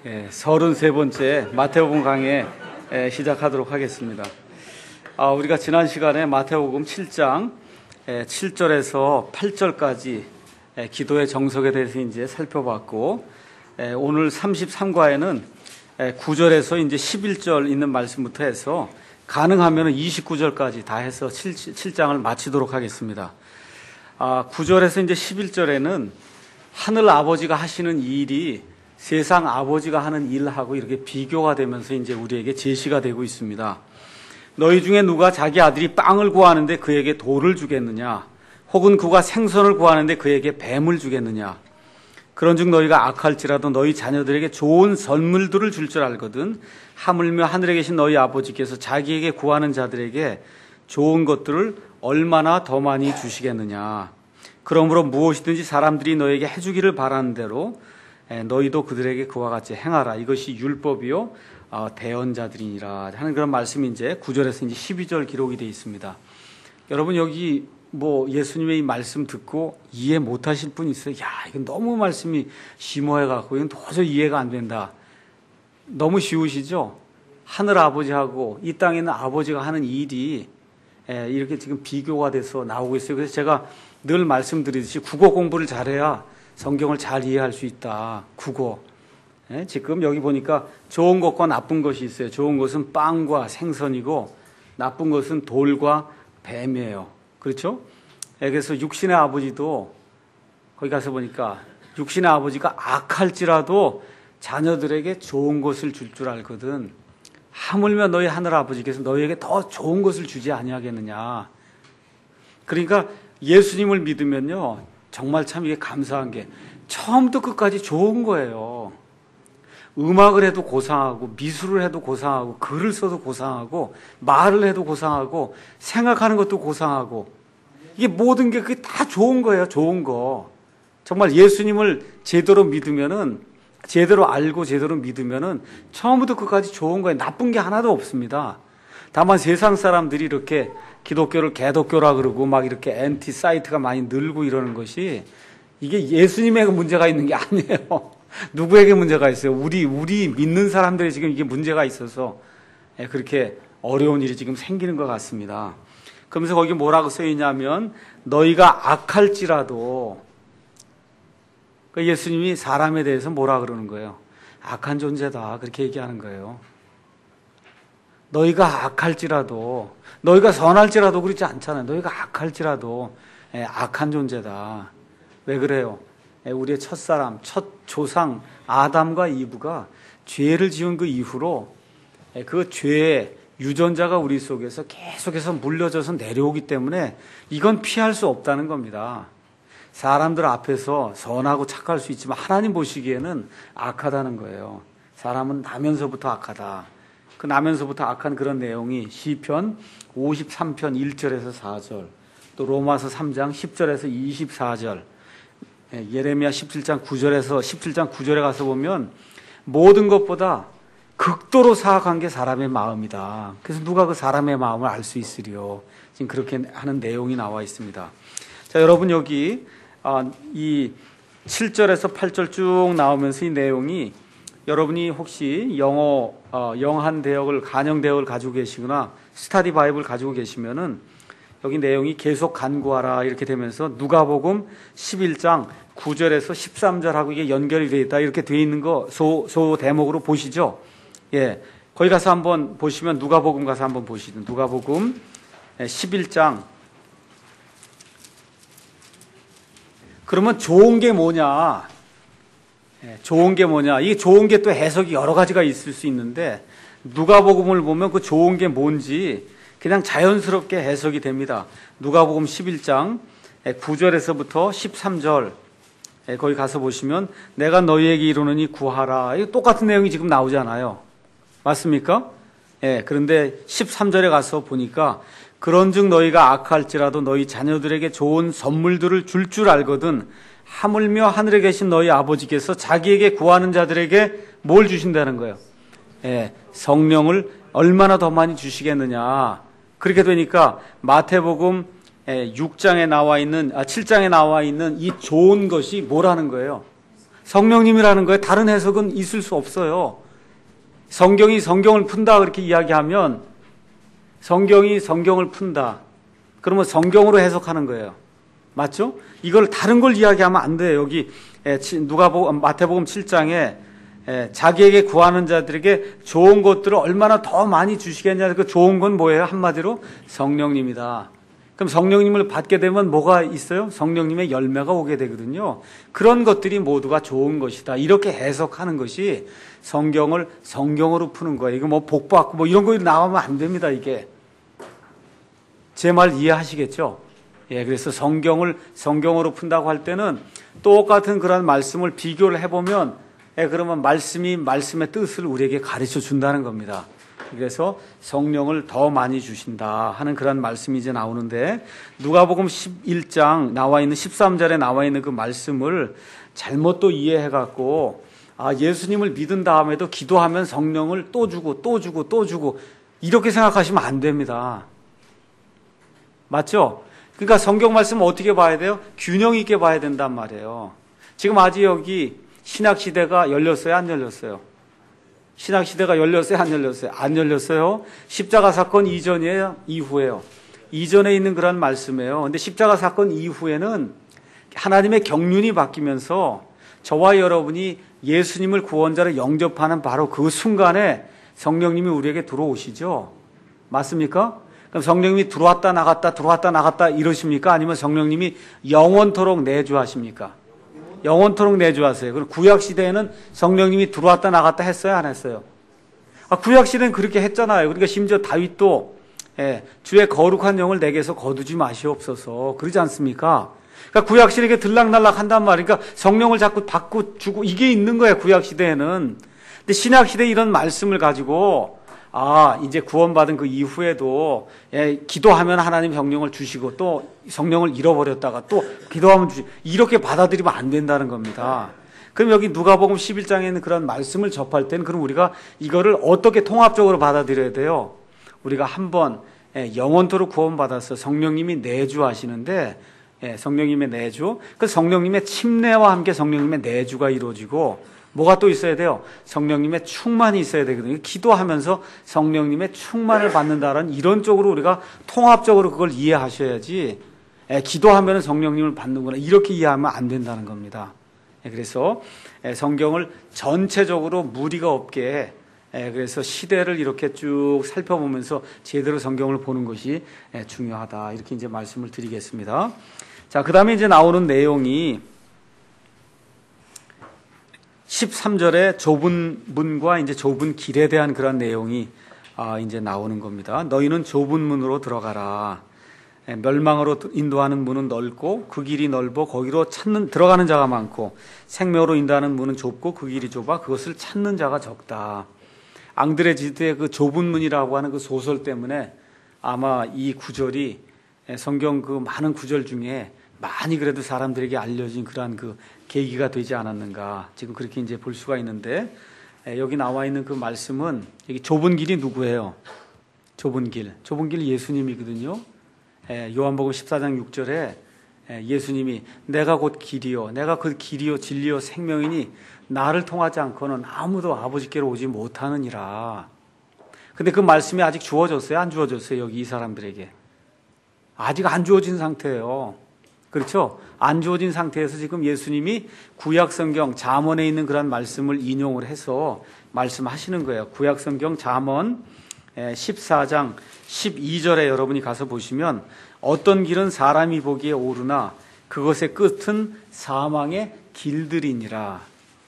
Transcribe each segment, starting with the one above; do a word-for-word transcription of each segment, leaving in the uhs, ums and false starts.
예, 서른세 번째 마태복음 강해 예, 시작하도록 하겠습니다. 아, 우리가 지난 시간에 마태복음 칠 장 예, 칠 절에서 팔 절까지 예, 기도의 정석에 대해서 이제 살펴봤고, 예, 오늘 삼십삼 과에는 예, 구 절에서 이제 십일 절 있는 말씀부터 해서 가능하면 이십구 절까지 다 해서 칠 장을 마치도록 하겠습니다. 아, 구 절에서 이제 십일 절에는 하늘 아버지가 하시는 일이 세상 아버지가 하는 일하고 이렇게 비교가 되면서 이제 우리에게 제시가 되고 있습니다. 너희 중에 누가 자기 아들이 빵을 구하는데 그에게 돌을 주겠느냐? 혹은 그가 생선을 구하는데 그에게 뱀을 주겠느냐? 그런즉 너희가 악할지라도 너희 자녀들에게 좋은 선물들을 줄 줄 알거든. 하물며 하늘에 계신 너희 아버지께서 자기에게 구하는 자들에게 좋은 것들을 얼마나 더 많이 주시겠느냐? 그러므로 무엇이든지 사람들이 너에게 해주기를 바라는 대로 너희도 그들에게 그와 같이 행하라. 이것이 율법이요 대언자들이니라 하는 그런 말씀이 이제 구 절에서 이제 십이 절 기록이 되어 있습니다. 여러분, 여기 뭐 예수님의 이 말씀 듣고 이해 못하실 분 있어요? 야, 이건 너무 말씀이 심오해갖고 이건 도저히 이해가 안 된다. 너무 쉬우시죠? 하늘 아버지하고 이 땅에 있는 아버지가 하는 일이 이렇게 지금 비교가 돼서 나오고 있어요. 그래서 제가 늘 말씀드리듯이 국어 공부를 잘해야 성경을 잘 이해할 수 있다. 국어. 예, 지금 여기 보니까 좋은 것과 나쁜 것이 있어요. 좋은 것은 빵과 생선이고 나쁜 것은 돌과 뱀이에요. 그렇죠? 예, 그래서 육신의 아버지도 거기 가서 보니까 육신의 아버지가 악할지라도 자녀들에게 좋은 것을 줄 줄 알거든. 하물며 너희 하늘 아버지께서 너희에게 더 좋은 것을 주지 아니하겠느냐. 그러니까 예수님을 믿으면요, 정말 참 이게 감사한 게 처음부터 끝까지 좋은 거예요. 음악을 해도 고상하고 미술을 해도 고상하고 글을 써도 고상하고 말을 해도 고상하고 생각하는 것도 고상하고 이게 모든 게 그게 다 좋은 거예요. 좋은 거. 정말 예수님을 제대로 믿으면은 제대로 알고 제대로 믿으면은 처음부터 끝까지 좋은 거예요. 나쁜 게 하나도 없습니다. 다만 세상 사람들이 이렇게 기독교를 개독교라 그러고 막 이렇게 엔티 사이트가 많이 늘고 이러는 것이 이게 예수님에게 문제가 있는 게 아니에요. 누구에게 문제가 있어요? 우리 우리 믿는 사람들이 지금 이게 문제가 있어서 그렇게 어려운 일이 지금 생기는 것 같습니다. 그러면서 거기 뭐라고 써 있냐면 너희가 악할지라도, 예수님이 사람에 대해서 뭐라 그러는 거예요? 악한 존재다, 그렇게 얘기하는 거예요. 너희가 악할지라도, 너희가 선할지라도 그렇지 않잖아요. 너희가 악할지라도 예, 악한 존재다. 왜 그래요? 예, 우리의 첫사람, 첫 조상 아담과 이브가 죄를 지은 그 이후로 예, 그 죄의 유전자가 우리 속에서 계속해서 물려져서 내려오기 때문에 이건 피할 수 없다는 겁니다. 사람들 앞에서 선하고 착할 수 있지만 하나님 보시기에는 악하다는 거예요. 사람은 나면서부터 악하다. 그 나면서부터 악한 그런 내용이 시편 오십삼 편 일 절에서 사 절, 또 로마서 삼 장 십 절에서 이십사 절, 예레미야 십칠 장 구 절에서 십칠 장 구 절에 가서 보면 모든 것보다 극도로 사악한 게 사람의 마음이다. 그래서 누가 그 사람의 마음을 알 수 있으리요. 지금 그렇게 하는 내용이 나와 있습니다. 자, 여러분, 여기 이 칠 절에서 팔 절 쭉 나오면서 이 내용이, 여러분이 혹시 영어 어, 영한 대역을 간영 대역을 가지고 계시거나 스타디 바이블 가지고 계시면은 여기 내용이 계속 간구하라 이렇게 되면서 누가복음 십일 장 구 절에서 십삼 절하고 이게 연결이 되어 있다 이렇게 되어 있는 거 소, 소 대목으로 보시죠. 예, 거기 가서 한번 보시면 누가복음 가서 한번 보시죠. 누가복음 십일 장. 그러면 좋은 게 뭐냐? 좋은 게 뭐냐? 이게 좋은 게 또 해석이 여러 가지가 있을 수 있는데 누가복음을 보면 그 좋은 게 뭔지 그냥 자연스럽게 해석이 됩니다. 누가복음 십일 장 구 절에서부터 십삼 절 거기 가서 보시면 내가 너희에게 이르노니 구하라. 이거 똑같은 내용이 지금 나오잖아요. 맞습니까? 예, 그런데 십삼 절에 가서 보니까 그런즉 너희가 악할지라도 너희 자녀들에게 좋은 선물들을 줄 줄 알거든 하물며 하늘에 계신 너희 아버지께서 자기에게 구하는 자들에게 뭘 주신다는 거예요? 예, 성령을 얼마나 더 많이 주시겠느냐. 그렇게 되니까 마태복음 육 장에 나와 있는, 아, 칠 장에 나와 있는 이 좋은 것이 뭐라는 거예요? 성령님이라는 거에 다른 해석은 있을 수 없어요. 성경이 성경을 푼다 그렇게 이야기하면 성경이 성경을 푼다. 그러면 성경으로 해석하는 거예요. 맞죠? 이걸 다른 걸 이야기하면 안 돼요. 여기 누가복음 마태복음 칠 장에 자기에게 구하는 자들에게 좋은 것들을 얼마나 더 많이 주시겠냐. 그 좋은 건 뭐예요? 한마디로 성령님이다. 그럼 성령님을 받게 되면 뭐가 있어요? 성령님의 열매가 오게 되거든요. 그런 것들이 모두가 좋은 것이다. 이렇게 해석하는 것이 성경을 성경으로 푸는 거예요. 이거 뭐 복받고 뭐 이런 거 나오면 안 됩니다. 이게 제 말 이해하시겠죠? 예, 그래서 성경을 성경으로 푼다고 할 때는 똑같은 그런 말씀을 비교를 해보면, 예, 그러면 말씀이 말씀의 뜻을 우리에게 가르쳐 준다는 겁니다. 그래서 성령을 더 많이 주신다 하는 그런 말씀이 이제 나오는데, 누가복음 십일 장 나와 있는 십삼 절에 나와 있는 그 말씀을 잘못 또 이해해갖고, 아, 예수님을 믿은 다음에도 기도하면 성령을 또 주고 또 주고 또 주고 이렇게 생각하시면 안 됩니다. 맞죠? 그러니까 성경 말씀을 어떻게 봐야 돼요? 균형 있게 봐야 된단 말이에요. 지금 아직 여기 신약시대가 열렸어요? 안 열렸어요? 신약시대가 열렸어요? 안 열렸어요? 안 열렸어요? 십자가 사건 이전이에요? 이후에요? 이전에 있는 그런 말씀이에요. 근데 십자가 사건 이후에는 하나님의 경륜이 바뀌면서 저와 여러분이 예수님을 구원자로 영접하는 바로 그 순간에 성령님이 우리에게 들어오시죠? 맞습니까? 그럼 성령님이 들어왔다 나갔다 들어왔다 나갔다 이러십니까? 아니면 성령님이 영원토록 내주하십니까? 영원토록 내주하세요. 그럼 구약시대에는 성령님이 들어왔다 나갔다 했어요? 안 했어요? 아, 구약시대는 그렇게 했잖아요. 그러니까 심지어 다윗도, 예, 주의 거룩한 영을 내게서 거두지 마시옵소서 그러지 않습니까? 그러니까 구약시대에 들락날락 한단 말이에요. 그러니까 성령을 자꾸 받고 주고 이게 있는 거예요. 구약시대에는. 근데 신약시대에 이런 말씀을 가지고 아, 이제 구원받은 그 이후에도, 예, 기도하면 하나님 성령을 주시고 또 성령을 잃어버렸다가 또 기도하면 주시고 이렇게 받아들이면 안 된다는 겁니다. 그럼 여기 누가복음 십일 장에 있는 그런 말씀을 접할 때는 그럼 우리가 이거를 어떻게 통합적으로 받아들여야 돼요? 우리가 한번, 예, 영원토록 구원받아서 성령님이 내주하시는데, 예, 성령님의 내주, 그 성령님의 침례와 함께 성령님의 내주가 이루어지고 뭐가 또 있어야 돼요? 성령님의 충만이 있어야 되거든요. 기도하면서 성령님의 충만을 받는다라는 이런 쪽으로 우리가 통합적으로 그걸 이해하셔야지, 예, 기도하면 성령님을 받는구나 이렇게 이해하면 안 된다는 겁니다. 예, 그래서 예, 성경을 전체적으로 무리가 없게, 예, 그래서 시대를 이렇게 쭉 살펴보면서 제대로 성경을 보는 것이, 예, 중요하다 이렇게 이제 말씀을 드리겠습니다. 자, 그 다음에 이제 나오는 내용이 십삼 절에 좁은 문과 이제 좁은 길에 대한 그런 내용이 아, 이제 나오는 겁니다. 너희는 좁은 문으로 들어가라. 멸망으로 인도하는 문은 넓고 그 길이 넓어 거기로 찾는 들어가는 자가 많고 생명으로 인도하는 문은 좁고 그 길이 좁아 그것을 찾는 자가 적다. 앙드레 지드의 그 좁은 문이라고 하는 그 소설 때문에 아마 이 구절이 성경 그 많은 구절 중에 많이 그래도 사람들에게 알려진 그러한 그 계기가 되지 않았는가. 지금 그렇게 이제 볼 수가 있는데, 여기 나와 있는 그 말씀은 여기 좁은 길이 누구예요? 좁은 길. 좁은 길 예수님이거든요. 요한복음 십사 장 육 절에 예수님이 내가 곧 길이요. 내가 그 길이요 진리요 생명이니 나를 통하지 않고는 아무도 아버지께로 오지 못하느니라. 근데 그 말씀이 아직 주어졌어요? 안 주어졌어요? 여기 이 사람들에게. 아직 안 주어진 상태예요. 그렇죠? 안 주어진 상태에서 지금 예수님이 구약성경 잠언에 있는 그런 말씀을 인용을 해서 말씀하시는 거예요. 구약성경 잠언 십사 장 십이 절에 여러분이 가서 보시면 어떤 길은 사람이 보기에 오르나 그것의 끝은 사망의 길들이니라.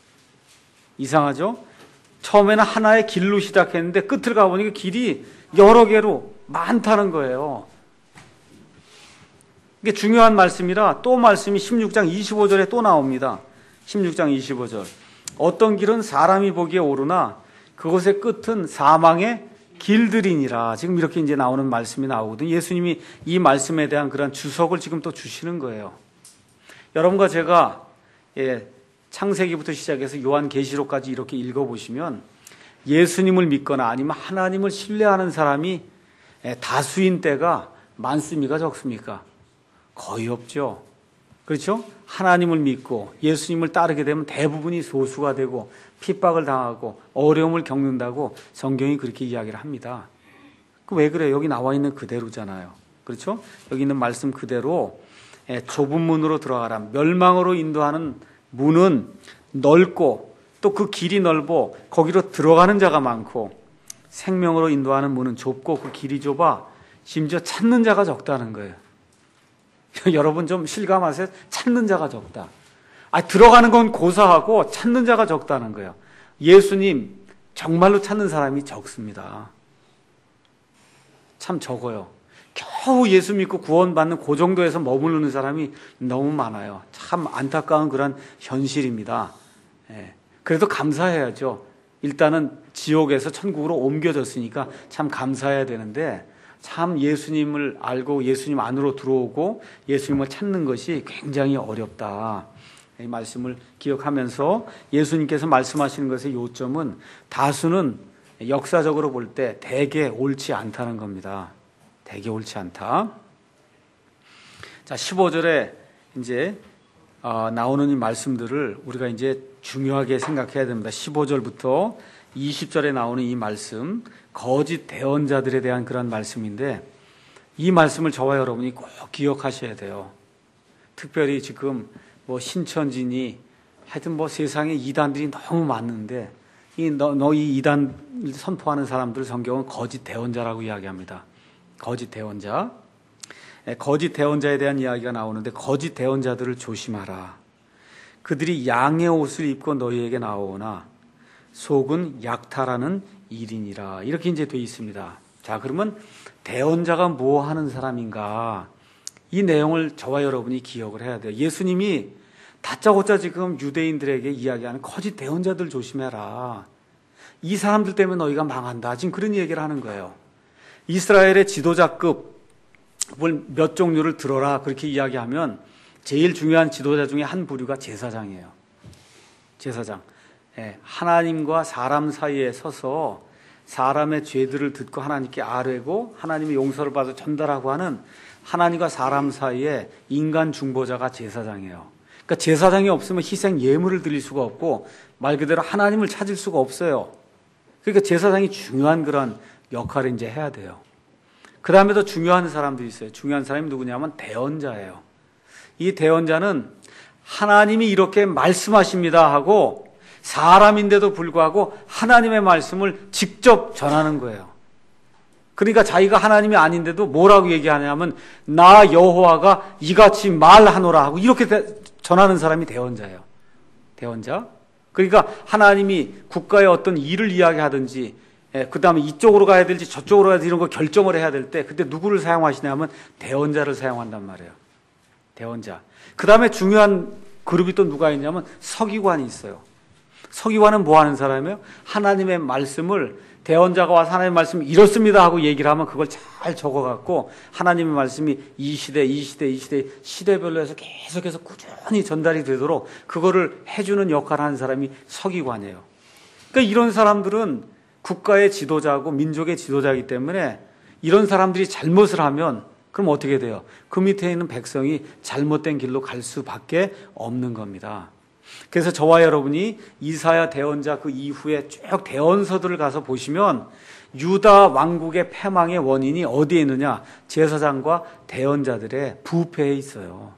이상하죠? 처음에는 하나의 길로 시작했는데 끝을 가보니까 길이 여러 개로 많다는 거예요. 이게 중요한 말씀이라 또 말씀이 십육 장 이십오 절에 또 나옵니다. 십육 장 이십오 절. 어떤 길은 사람이 보기에 오르나 그것의 끝은 사망의 길들이니라. 지금 이렇게 이제 나오는 말씀이 나오거든요. 예수님이 이 말씀에 대한 그런 주석을 지금 또 주시는 거예요. 여러분과 제가, 예, 창세기부터 시작해서 요한계시록까지 이렇게 읽어보시면 예수님을 믿거나 아니면 하나님을 신뢰하는 사람이 다수인 때가 많습니까? 적습니까? 거의 없죠. 그렇죠? 하나님을 믿고 예수님을 따르게 되면 대부분이 소수가 되고 핍박을 당하고 어려움을 겪는다고 성경이 그렇게 이야기를 합니다. 왜 그래요? 여기 나와 있는 그대로잖아요. 그렇죠? 여기 있는 말씀 그대로 좁은 문으로 들어가라. 멸망으로 인도하는 문은 넓고 또 그 길이 넓어 거기로 들어가는 자가 많고, 생명으로 인도하는 문은 좁고 그 길이 좁아 심지어 찾는 자가 적다는 거예요. 여러분 좀 실감하세요? 찾는 자가 적다. 아, 들어가는 건 고사하고 찾는 자가 적다는 거예요. 예수님 정말로 찾는 사람이 적습니다. 참 적어요. 겨우 예수 믿고 구원받는 그 정도에서 머무르는 사람이 너무 많아요. 참 안타까운 그런 현실입니다. 예. 그래도 감사해야죠. 일단은 지옥에서 천국으로 옮겨졌으니까 참 감사해야 되는데, 참 예수님을 알고 예수님 안으로 들어오고 예수님을 찾는 것이 굉장히 어렵다. 이 말씀을 기억하면서 예수님께서 말씀하시는 것의 요점은 다수는 역사적으로 볼 때 대개 옳지 않다는 겁니다. 대개 옳지 않다. 자, 십오 절에 이제 어, 나오는 이 말씀들을 우리가 이제 중요하게 생각해야 됩니다. 십오 절부터 이십 절에 나오는 이 말씀, 거짓 대언자들에 대한 그런 말씀인데, 이 말씀을 저와 여러분이 꼭 기억하셔야 돼요. 특별히 지금 뭐 신천지니 하여튼 뭐 세상에 이단들이 너무 많은데, 이 너, 너 이 이단 선포하는 사람들 성경은 거짓 대언자라고 이야기합니다. 거짓 대언자. 거짓 대언자에 대한 이야기가 나오는데, 거짓 대언자들을 조심하라. 그들이 양의 옷을 입고 너희에게 나오나 속은 약탈하는 일이니라. 이렇게 이제 돼 있습니다. 자, 그러면 대언자가 뭐 하는 사람인가? 이 내용을 저와 여러분이 기억을 해야 돼요. 예수님이 다짜고짜 지금 유대인들에게 이야기하는 거짓 대언자들 조심해라. 이 사람들 때문에 너희가 망한다. 지금 그런 얘기를 하는 거예요. 이스라엘의 지도자급을 몇 종류를 들어라. 그렇게 이야기하면 제일 중요한 지도자 중에 한 부류가 제사장이에요. 제사장. 예, 하나님과 사람 사이에 서서 사람의 죄들을 듣고 하나님께 아뢰고 하나님의 용서를 받아 전달하고 하는 하나님과 사람 사이에 인간 중보자가 제사장이에요. 그러니까 제사장이 없으면 희생 예물을 드릴 수가 없고 말 그대로 하나님을 찾을 수가 없어요. 그러니까 제사장이 중요한 그런 역할을 이제 해야 돼요. 그 다음에 더 중요한 사람들이 있어요. 중요한 사람이 누구냐면 대언자예요. 이 대언자는 하나님이 이렇게 말씀하십니다 하고 사람인데도 불구하고 하나님의 말씀을 직접 전하는 거예요. 그러니까 자기가 하나님이 아닌데도 뭐라고 얘기하냐면 나 여호와가 이같이 말하노라 하고 이렇게 전하는 사람이 대언자예요. 대언자. 그러니까 하나님이 국가의 어떤 일을 이야기하든지 그 다음에 이쪽으로 가야 될지 저쪽으로 가야 될지 이런 거 결정을 해야 될 때 그때 누구를 사용하시냐면 대언자를 사용한단 말이에요. 대언자. 그 다음에 중요한 그룹이 또 누가 있냐면 서기관이 있어요. 서기관은 뭐 하는 사람이에요? 하나님의 말씀을 대언자가 와서 하나님의 말씀이 이렇습니다 하고 얘기를 하면 그걸 잘 적어갖고 하나님의 말씀이 이 시대, 이 시대, 이 시대, 시대별로 해서 계속해서 꾸준히 전달이 되도록 그거를 해주는 역할을 하는 사람이 서기관이에요. 그러니까 이런 사람들은 국가의 지도자고 민족의 지도자이기 때문에 이런 사람들이 잘못을 하면 그럼 어떻게 돼요? 그 밑에 있는 백성이 잘못된 길로 갈 수밖에 없는 겁니다. 그래서 저와 여러분이 이사야 대언자 그 이후에 쭉 대언서들을 가서 보시면 유다 왕국의 패망의 원인이 어디에 있느냐? 제사장과 대언자들의 부패에 있어요.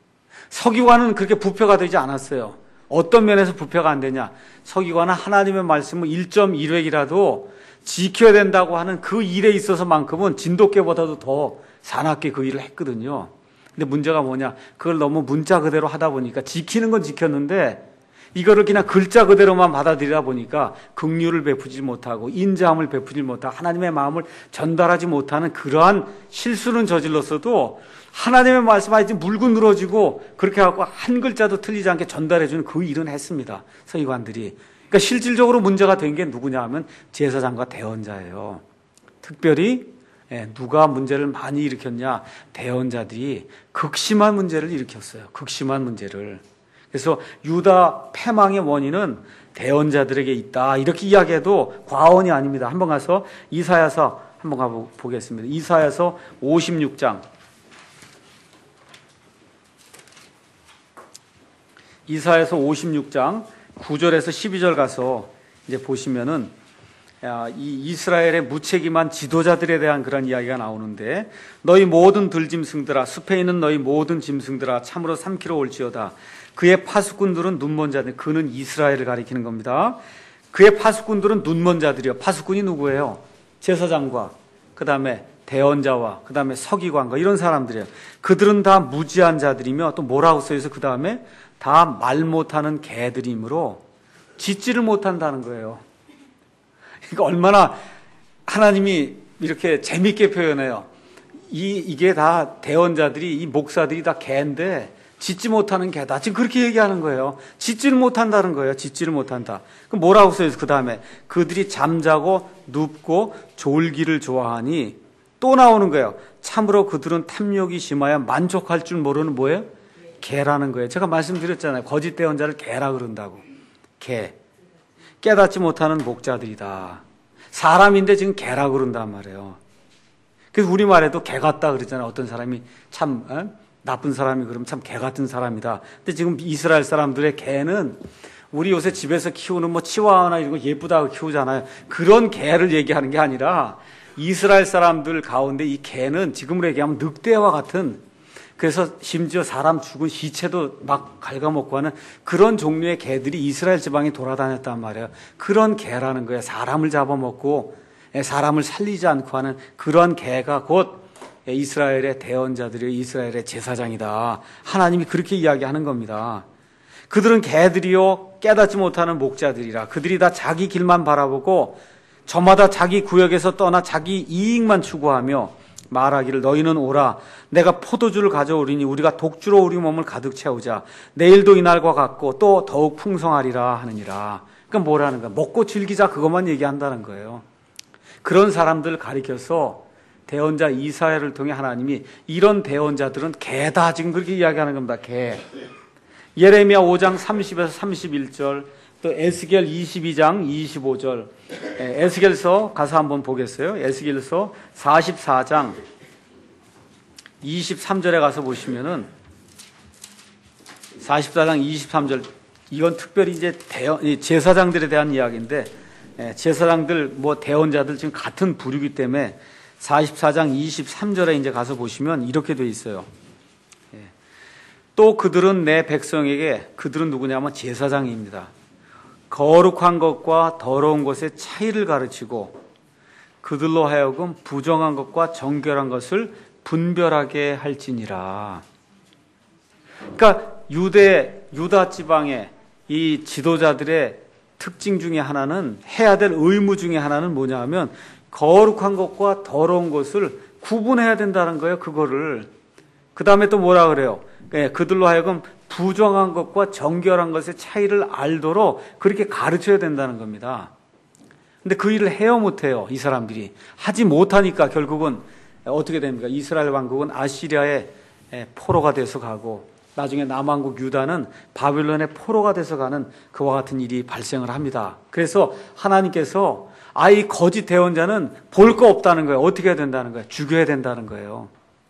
서기관은 그렇게 부패가 되지 않았어요. 어떤 면에서 부패가 안 되냐? 서기관은 하나님의 말씀을 일 점 일 획이라도 지켜야 된다고 하는 그 일에 있어서만큼은 진돗개보다도 더 사납게 그 일을 했거든요. 근데 문제가 뭐냐? 그걸 너무 문자 그대로 하다 보니까 지키는 건 지켰는데 이거를 그냥 글자 그대로만 받아들이다 보니까 긍휼을 베푸지 못하고 인자함을 베푸지 못하고 하나님의 마음을 전달하지 못하는 그러한 실수는 저질렀어도 하나님의 말씀하지 물고 늘어지고 그렇게 해갖고 한 글자도 틀리지 않게 전달해주는 그 일은 했습니다. 서기관들이. 그러니까 실질적으로 문제가 된 게 누구냐 하면 제사장과 대언자예요. 특별히 누가 문제를 많이 일으켰냐? 대언자들이 극심한 문제를 일으켰어요. 극심한 문제를. 그래서 유다 패망의 원인은 대언자들에게 있다. 이렇게 이야기해도 과언이 아닙니다. 한번 가서 이사야서 한번 가보겠습니다. 이사야서 오십육 장. 이사야서 오십육 장 구 절에서 십이 절 가서 이제 보시면은 이 이스라엘의 무책임한 지도자들에 대한 그런 이야기가 나오는데, 너희 모든 들짐승들아, 숲에 있는 너희 모든 짐승들아, 참으로 삼키러 올지어다. 그의 파수꾼들은 눈먼 자들, 그는 이스라엘을 가리키는 겁니다. 그의 파수꾼들은 눈먼 자들이요. 파수꾼이 누구예요? 제사장과 그 다음에 대언자와 그 다음에 서기관과 이런 사람들이에요. 그들은 다 무지한 자들이며, 또 뭐라고 써있어? 그 다음에 다 말 못하는 개들이므로 짖지를 못한다는 거예요. 그러니까 얼마나 하나님이 이렇게 재밌게 표현해요. 이, 이게 다 대언자들이, 이 목사들이 다 개인데 짖지 못하는 개다. 지금 그렇게 얘기하는 거예요. 짖지를 못한다는 거예요. 짖지를 못한다. 그럼 뭐라고 써있어? 그 다음에 그들이 잠자고 눕고 졸기를 좋아하니, 또 나오는 거예요. 참으로 그들은 탐욕이 심하여 만족할 줄 모르는 뭐예요? 개라는 거예요. 제가 말씀드렸잖아요. 거짓 대언자를 개라 그런다고. 개. 깨닫지 못하는 목자들이다. 사람인데 지금 개라 그런단 말이에요. 그래서 우리말에도 개 같다 그러잖아요. 어떤 사람이 참 어? 나쁜 사람이 그러면 참 개 같은 사람이다. 근데 지금 이스라엘 사람들의 개는 우리 요새 집에서 키우는 뭐 치와와나 이런 거 예쁘다고 키우잖아요. 그런 개를 얘기하는 게 아니라 이스라엘 사람들 가운데 이 개는 지금으로 얘기하면 늑대와 같은, 그래서 심지어 사람 죽은 시체도 막 갉아먹고 하는 그런 종류의 개들이 이스라엘 지방에 돌아다녔단 말이에요. 그런 개라는 거예요. 사람을 잡아먹고 사람을 살리지 않고 하는 그런 개가 곧 이스라엘의 대언자들이, 이스라엘의 제사장이다. 하나님이 그렇게 이야기하는 겁니다. 그들은 개들이요 깨닫지 못하는 목자들이라. 그들이 다 자기 길만 바라보고 저마다 자기 구역에서 떠나 자기 이익만 추구하며 말하기를, 너희는 오라, 내가 포도주를 가져오리니 우리가 독주로 우리 몸을 가득 채우자. 내일도 이날과 같고 또 더욱 풍성하리라 하느니라. 그러니까 뭐라는 거야? 먹고 즐기자, 그것만 얘기한다는 거예요. 그런 사람들 가리켜서 대언자 이사야를 통해 하나님이 이런 대언자들은 개다, 지금 그렇게 이야기하는 겁니다. 개. 예레미야 오 장 삼십에서 삼십일 절, 또 에스겔 이십이 장 이십오 절, 에스겔서 가서 한번 보겠어요. 에스겔서 사십사 장 이십삼 절에 가서 보시면은, 사십사 장 이십삼 절, 이건 특별히 이제 대언, 제사장들에 대한 이야기인데, 제사장들 뭐 대언자들 지금 같은 부류이기 때문에 사십사 장 이십삼 절에 이제 가서 보시면 이렇게 돼 있어요. 또 그들은 내 백성에게, 그들은 누구냐면 제사장입니다. 거룩한 것과 더러운 것의 차이를 가르치고 그들로 하여금 부정한 것과 정결한 것을 분별하게 할지니라. 그러니까 유대, 유다 지방의 이 지도자들의 특징 중에 하나는, 해야 될 의무 중에 하나는 뭐냐 하면 거룩한 것과 더러운 것을 구분해야 된다는 거예요. 그거를. 그 다음에 또 뭐라 그래요? 네, 그들로 하여금 부정한 것과 정결한 것의 차이를 알도록 그렇게 가르쳐야 된다는 겁니다. 근데 그 일을 해요 못해요? 이 사람들이. 하지 못하니까 결국은 어떻게 됩니까? 이스라엘 왕국은 아시리아의 포로가 돼서 가고, 나중에 남왕국 유다는 바빌론의 포로가 돼서 가는 그와 같은 일이 발생을 합니다. 그래서 하나님께서 아이 거짓 대언자는 볼 거 없다는 거예요. 어떻게 해야 된다는 거예요? 죽여야 된다는 거예요.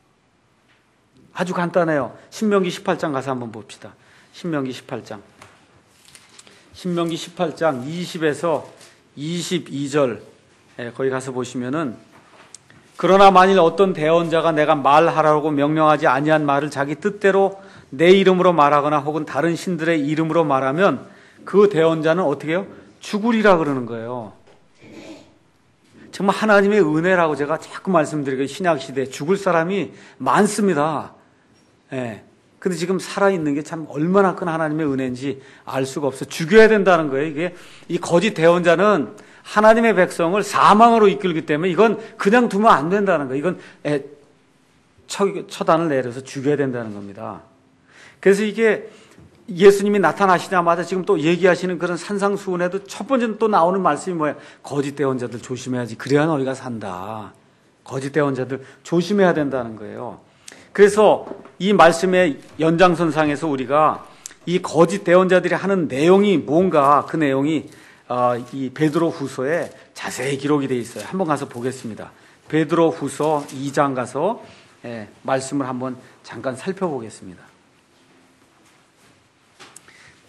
아주 간단해요. 신명기 십팔 장 가서 한번 봅시다. 신명기 십팔 장. 신명기 십팔 장 이십에서 이십이 절, 거기 가서 보시면은, 그러나 만일 어떤 대언자가 내가 말하라고 명령하지 아니한 말을 자기 뜻대로 내 이름으로 말하거나 혹은 다른 신들의 이름으로 말하면 그 대언자는 어떻게 해요? 죽으리라 그러는 거예요. 정말 하나님의 은혜라고 제가 자꾸 말씀드리고, 신약시대에 죽을 사람이 많습니다. 예. 근데 지금 살아있는 게 참 얼마나 큰 하나님의 은혜인지 알 수가 없어요. 죽여야 된다는 거예요. 이게, 이 거짓 대언자는 하나님의 백성을 사망으로 이끌기 때문에 이건 그냥 두면 안 된다는 거예요. 이건 에, 처, 처단을 내려서 죽여야 된다는 겁니다. 그래서 이게 예수님이 나타나시자마자 지금 또 얘기하시는 그런 산상수훈에도 첫 번째는 또 나오는 말씀이 뭐예요? 거짓 대언자들 조심해야지. 그래야 너희가 산다. 거짓 대언자들 조심해야 된다는 거예요. 그래서 이 말씀의 연장선상에서 우리가 이 거짓 대언자들이 하는 내용이 뭔가, 그 내용이 이 베드로 후서에 자세히 기록이 되어 있어요. 한번 가서 보겠습니다. 베드로 후서 이 장 가서 말씀을 한번 잠깐 살펴보겠습니다.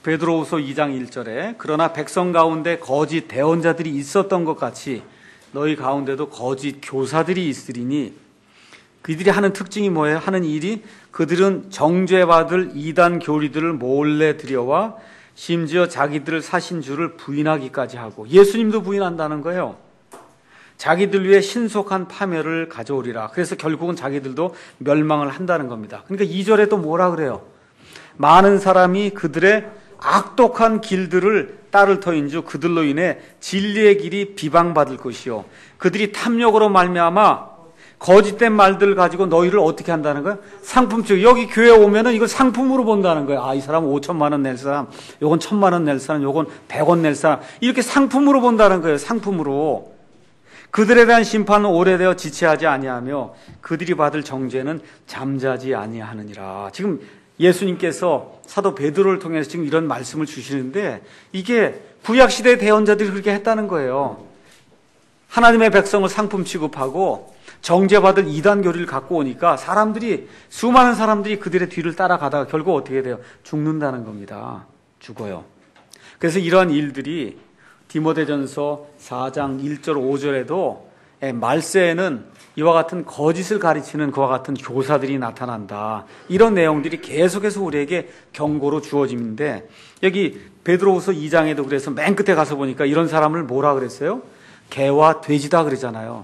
베드로후서 이 장 일 절에 그러나 백성 가운데 거짓 대언자들이 있었던 것 같이 너희 가운데도 거짓 교사들이 있으리니 그들이 하는 특징이 뭐예요? 하는 일이 그들은 정죄받을 이단 교리들을 몰래 들여와 심지어 자기들 사신 주를 부인하기까지 하고 예수님도 부인한다는 거예요. 자기들 위해 신속한 파멸을 가져오리라. 그래서 결국은 자기들도 멸망을 한다는 겁니다. 그러니까 이 절에 또 뭐라 그래요? 많은 사람이 그들의 악독한 길들을 따를 터인즉 그들로 인해 진리의 길이 비방받을 것이요 그들이 탐욕으로 말미암아 거짓된 말들을 가지고 너희를 어떻게 한다는 거야? 상품적. 여기 교회 오면은 이걸 상품으로 본다는 거야. 아, 이 사람은 오천만 원 낼 사람, 요건 천만 원 낼 사람, 요건 백 원 낼 사람. 이렇게 상품으로 본다는 거예요. 상품으로. 그들에 대한 심판은 오래되어 지체하지 아니하며 그들이 받을 정죄는 잠자지 아니하느니라. 지금 예수님께서 사도 베드로를 통해서 지금 이런 말씀을 주시는데 이게 구약시대 대언자들이 그렇게 했다는 거예요. 하나님의 백성을 상품 취급하고 정죄받을 이단 교리를 갖고 오니까 사람들이, 수많은 사람들이 그들의 뒤를 따라가다가 결국 어떻게 돼요? 죽는다는 겁니다. 죽어요. 그래서 이러한 일들이 디모데전서 사 장 일 절 오 절에도 말세에는 이와 같은 거짓을 가르치는 그와 같은 교사들이 나타난다. 이런 내용들이 계속해서 우리에게 경고로 주어지는데 여기 베드로후서 이 장에도 그래서 맨 끝에 가서 보니까 이런 사람을 뭐라 그랬어요? 개와 돼지다 그러잖아요.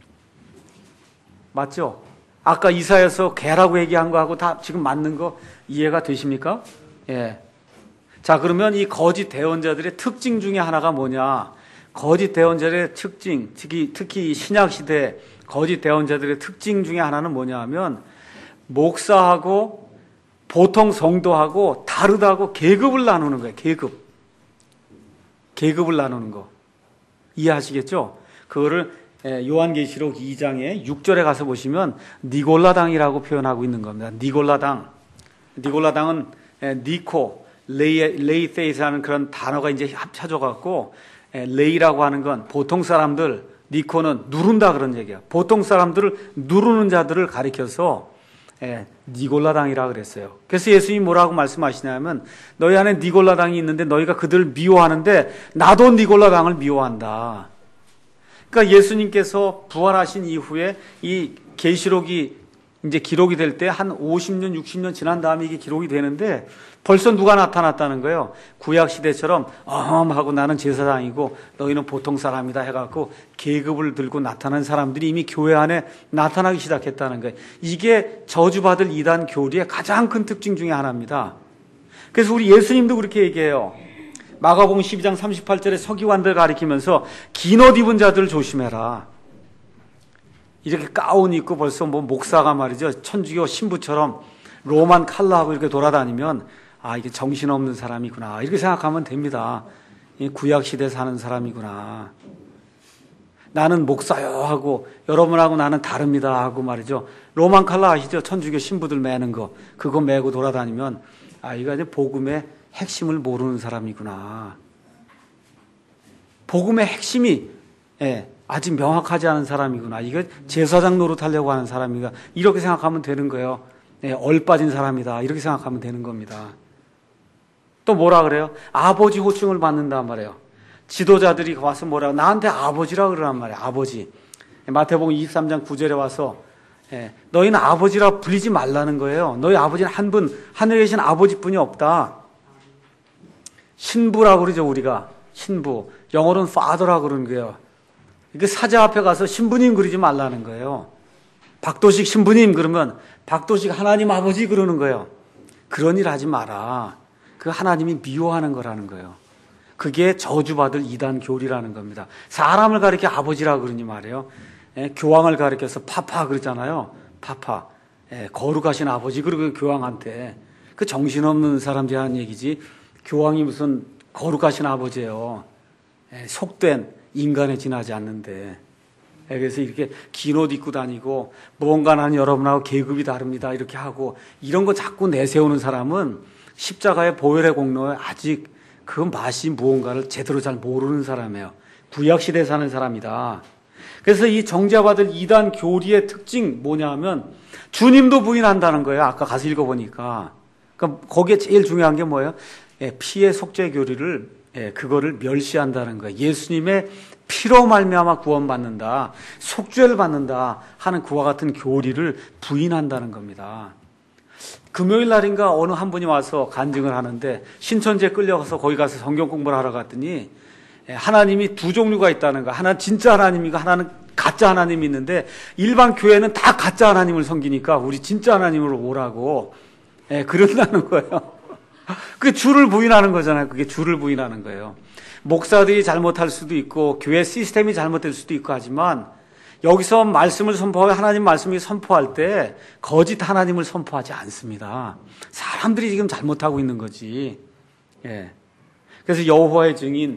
맞죠? 아까 이사야서 개라고 얘기한 거하고 다 지금 맞는 거 이해가 되십니까? 예. 자, 그러면 이 거짓 대언자들의 특징 중에 하나가 뭐냐? 거짓 대언자들의 특징, 특히, 특히 신약시대 거짓 대언자들의 특징 중에 하나는 뭐냐 하면 목사하고 보통 성도하고 다르다고 계급을 나누는 거예요. 계급. 계급을 나누는 거. 이해하시겠죠? 그거를 요한계시록 이 장에 육 절에 가서 보시면 니골라당이라고 표현하고 있는 겁니다. 니골라당. 니골라당은 니코, 레이, 레이테이스라는 그런 단어가 이제 합쳐져갖고 레이라고 하는 건 보통 사람들, 니코는 누른다 그런 얘기야. 보통 사람들을 누르는 자들을 가리켜서 니골라당이라 그랬어요. 그래서 예수님이 뭐라고 말씀하시냐면 너희 안에 니골라당이 있는데 너희가 그들을 미워하는데 나도 니골라당을 미워한다. 그러니까 예수님께서 부활하신 이후에 이 계시록이 이제 기록이 될 때 한 오십 년, 육십 년 지난 다음에 이게 기록이 되는데 벌써 누가 나타났다는 거예요. 구약 시대처럼 어마어마하고 나는 제사장이고 너희는 보통 사람이다 해갖고 계급을 들고 나타난 사람들이 이미 교회 안에 나타나기 시작했다는 거예요. 이게 저주받을 이단 교리의 가장 큰 특징 중에 하나입니다. 그래서 우리 예수님도 그렇게 얘기해요. 마가복음 십이 장 삼십팔 절에 서기관들 가리키면서 긴 옷 입은 자들 조심해라. 이렇게 가운 입고 벌써 뭐 목사가 말이죠. 천주교 신부처럼 로만 칼라하고 이렇게 돌아다니면 아, 이게 정신없는 사람이구나. 이렇게 생각하면 됩니다. 구약시대 사는 사람이구나. 나는 목사요 하고 여러분하고 나는 다릅니다 하고 말이죠. 로만 칼라 아시죠? 천주교 신부들 매는 거. 그거 매고 돌아다니면 아, 이거 이제 복음의 핵심을 모르는 사람이구나. 복음의 핵심이 예, 아직 명확하지 않은 사람이구나. 이거 제사장 노릇하려고 하는 사람이가 이렇게 생각하면 되는 거예요. 예, 얼빠진 사람이다. 이렇게 생각하면 되는 겁니다. 또 뭐라 그래요? 아버지 호칭을 받는단 말이에요. 지도자들이 와서 뭐라고 나한테 아버지라 그러란 말이에요. 아버지. 마태복음 이십삼 장 구 절에 와서 예, 너희는 아버지라 불리지 말라는 거예요. 너희 아버지는 한 분, 하늘에 계신 아버지뿐이 없다. 신부라고 그러죠, 우리가. 신부. 영어로는 father라고 그러는 거예요. 이게 사자 앞에 가서 신부님 그러지 말라는 거예요. 박도식 신부님 그러면 박도식 하나님 아버지 그러는 거예요. 그런 일 하지 마라. 그 하나님이 미워하는 거라는 거예요. 그게 저주받을 이단 교리라는 겁니다. 사람을 가리켜 아버지라고 그러니 말이에요. 예, 교황을 가리켜서 파파 그러잖아요. 파파. 예, 거룩하신 아버지 그러고 교황한테. 그 정신없는 사람들이 하는 얘기지. 교황이 무슨 거룩하신 아버지예요. 예, 속된 인간에 지나지 않는데. 예, 그래서 이렇게 긴 옷 입고 다니고 무언가 나는 여러분하고 계급이 다릅니다 이렇게 하고 이런 거 자꾸 내세우는 사람은 십자가의 보혈의 공로에 아직 그 맛이 무언가를 제대로 잘 모르는 사람이에요. 구약시대에 사는 사람이다. 그래서 이 정죄받을 이단 교리의 특징 뭐냐 하면 주님도 부인한다는 거예요. 아까 가서 읽어보니까. 그러니까 거기에 제일 중요한 게 뭐예요? 피의 속죄 교리를 그거를 멸시한다는 거예요. 예수님의 피로 말미암아 구원받는다, 속죄를 받는다 하는 그와 같은 교리를 부인한다는 겁니다. 금요일 날인가 어느 한 분이 와서 간증을 하는데 신천지에 끌려가서 거기 가서 성경 공부를 하러 갔더니 하나님이 두 종류가 있다는 거. 하나는 진짜 하나님이고 하나는 가짜 하나님이 있는데 일반 교회는 다 가짜 하나님을 섬기니까 우리 진짜 하나님으로 오라고 예, 그런다는 거예요. 그게 주를 부인하는 거잖아요. 그게 주를 부인하는 거예요. 목사들이 잘못할 수도 있고 교회 시스템이 잘못될 수도 있고 하지만 여기서 말씀을 선포하고 하나님 말씀이 선포할 때 거짓 하나님을 선포하지 않습니다. 사람들이 지금 잘못하고 있는 거지. 예. 그래서 여호와의 증인,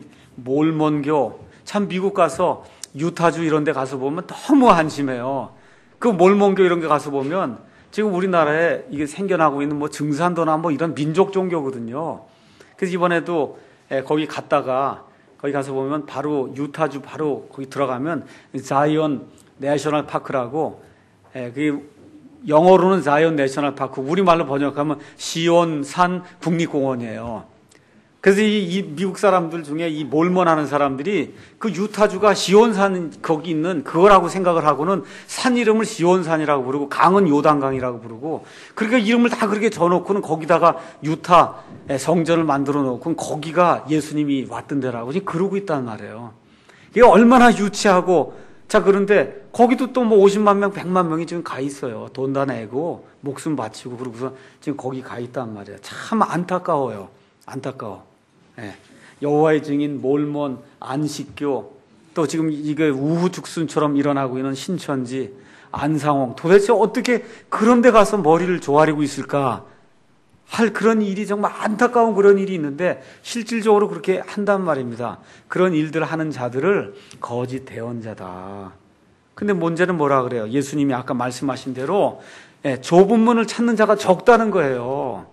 몰몬교, 참 미국 가서 유타주 이런 데 가서 보면 너무 한심해요. 그 몰몬교 이런 데 가서 보면 지금 우리나라에 이게 생겨나고 있는 뭐 증산도나 뭐 이런 민족 종교거든요. 그래서 이번에도 거기 갔다가 거기 가서 보면 바로 유타주 바로 거기 들어가면 자이언 내셔널 파크라고 그게 영어로는 자이언 내셔널 파크, 우리말로 번역하면 시온산 국립공원이에요. 그래서 이, 이 미국 사람들 중에 이 몰몬하는 사람들이 그 유타주가 시온산 거기 있는 그거라고 생각을 하고는 산 이름을 시온산이라고 부르고 강은 요단강이라고 부르고 그러니까 이름을 다 그렇게 져놓고는 거기다가 유타 성전을 만들어 놓고 거기가 예수님이 왔던 데라고 지금 그러고 있단 말이에요. 이게 얼마나 유치하고. 자, 그런데 거기도 또 뭐 오십만 명, 백만 명이 지금 가 있어요. 돈 다 내고 목숨 바치고 그러고서 지금 거기 가 있단 말이에요. 참 안타까워요. 안타까워. 예. 여호와의 증인, 몰몬, 안식교, 또 지금 이게 우후죽순처럼 일어나고 있는 신천지, 안상홍, 도대체 어떻게 그런 데 가서 머리를 조아리고 있을까 할 그런 일이 정말 안타까운 그런 일이 있는데 실질적으로 그렇게 한단 말입니다. 그런 일들을 하는 자들을 거짓 대언자다. 근데 문제는 뭐라 그래요? 예수님이 아까 말씀하신 대로 예, 좁은 문을 찾는 자가 적다는 거예요.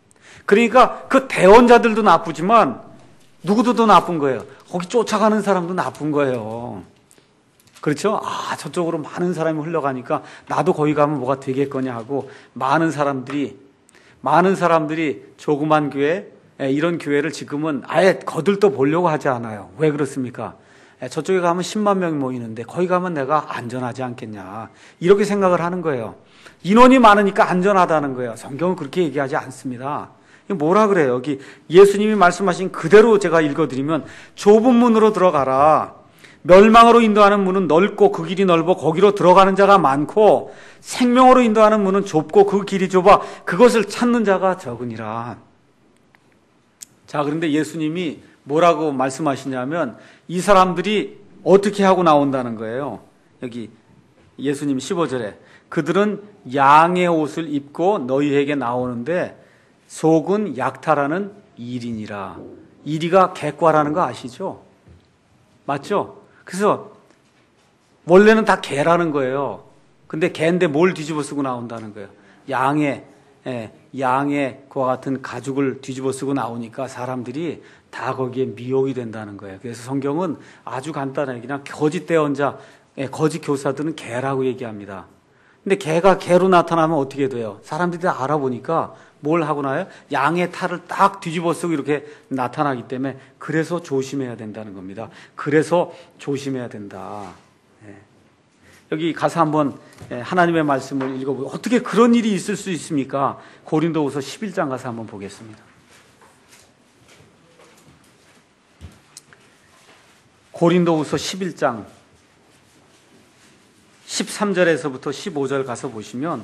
그러니까 그 대언자들도 나쁘지만 누구도 더 나쁜 거예요. 거기 쫓아가는 사람도 나쁜 거예요. 그렇죠? 아, 저쪽으로 많은 사람이 흘러가니까 나도 거기 가면 뭐가 되겠거냐 하고 많은 사람들이 많은 사람들이 조그만 교회, 이런 교회를 지금은 아예 거들떠 보려고 하지 않아요. 왜 그렇습니까? 저쪽에 가면 십만 명이 모이는데 거기 가면 내가 안전하지 않겠냐. 이렇게 생각을 하는 거예요. 인원이 많으니까 안전하다는 거예요. 성경은 그렇게 얘기하지 않습니다. 뭐라 그래요? 여기 예수님이 말씀하신 그대로 제가 읽어드리면 좁은 문으로 들어가라. 멸망으로 인도하는 문은 넓고 그 길이 넓어 거기로 들어가는 자가 많고 생명으로 인도하는 문은 좁고 그 길이 좁아 그것을 찾는 자가 적으니라. 자, 그런데 예수님이 뭐라고 말씀하시냐면 이 사람들이 어떻게 하고 나온다는 거예요. 여기 예수님 십오 절에 그들은 양의 옷을 입고 너희에게 나오는데 속은 약탈하는 일이니라. 이리가 객과라는 거 아시죠? 맞죠? 그래서 원래는 다 개라는 거예요. 근데 개인데 뭘 뒤집어 쓰고 나온다는 거예요. 양의 예, 양의 그와 같은 가죽을 뒤집어 쓰고 나오니까 사람들이 다 거기에 미혹이 된다는 거예요. 그래서 성경은 아주 간단하게 그냥 거짓 대언자, 예, 거짓 교사들은 개라고 얘기합니다. 근데 개가 개로 나타나면 어떻게 돼요? 사람들이 다 알아보니까 뭘 하고 나요? 양의 탈을 딱 뒤집어 쓰고 이렇게 나타나기 때문에 그래서 조심해야 된다는 겁니다. 그래서 조심해야 된다. 예. 여기 가서 한번 하나님의 말씀을 읽어보고 어떻게 그런 일이 있을 수 있습니까? 고린도후서 십일 장 가서 한번 보겠습니다. 고린도후서 십일 장 십삼 절에서부터 십오 절 가서 보시면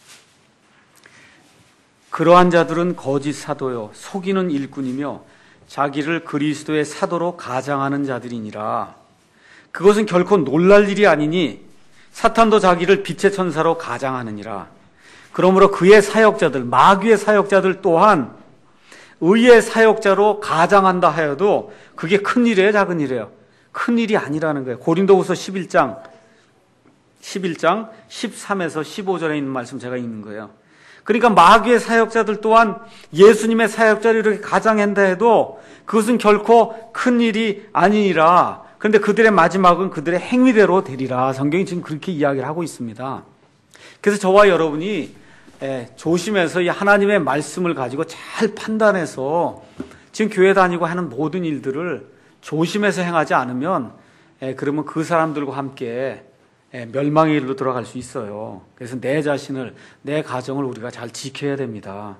그러한 자들은 거짓 사도요 속이는 일꾼이며 자기를 그리스도의 사도로 가장하는 자들이니라. 그것은 결코 놀랄 일이 아니니 사탄도 자기를 빛의 천사로 가장하느니라. 그러므로 그의 사역자들, 마귀의 사역자들 또한 의의 사역자로 가장한다 하여도 그게 큰 일이에요, 작은 일이에요? 큰 일이 아니라는 거예요. 고린도후서 십일 장 십일 장 십삼에서 십오 절에 있는 말씀 제가 읽는 거예요. 그러니까 마귀의 사역자들 또한 예수님의 사역자를 이렇게 가장한다 해도 그것은 결코 큰 일이 아니니라. 그런데 그들의 마지막은 그들의 행위대로 되리라. 성경이 지금 그렇게 이야기를 하고 있습니다. 그래서 저와 여러분이 조심해서 이 하나님의 말씀을 가지고 잘 판단해서 지금 교회 다니고 하는 모든 일들을 조심해서 행하지 않으면 예, 그러면 그 사람들과 함께 예, 멸망의 일로 들어갈 수 있어요. 그래서 내 자신을, 내 가정을 우리가 잘 지켜야 됩니다.